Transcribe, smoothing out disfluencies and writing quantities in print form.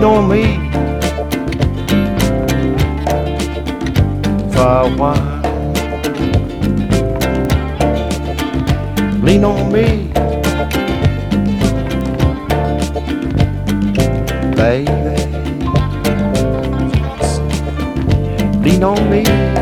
on me for a while. Lean on me, baby. Lean on me.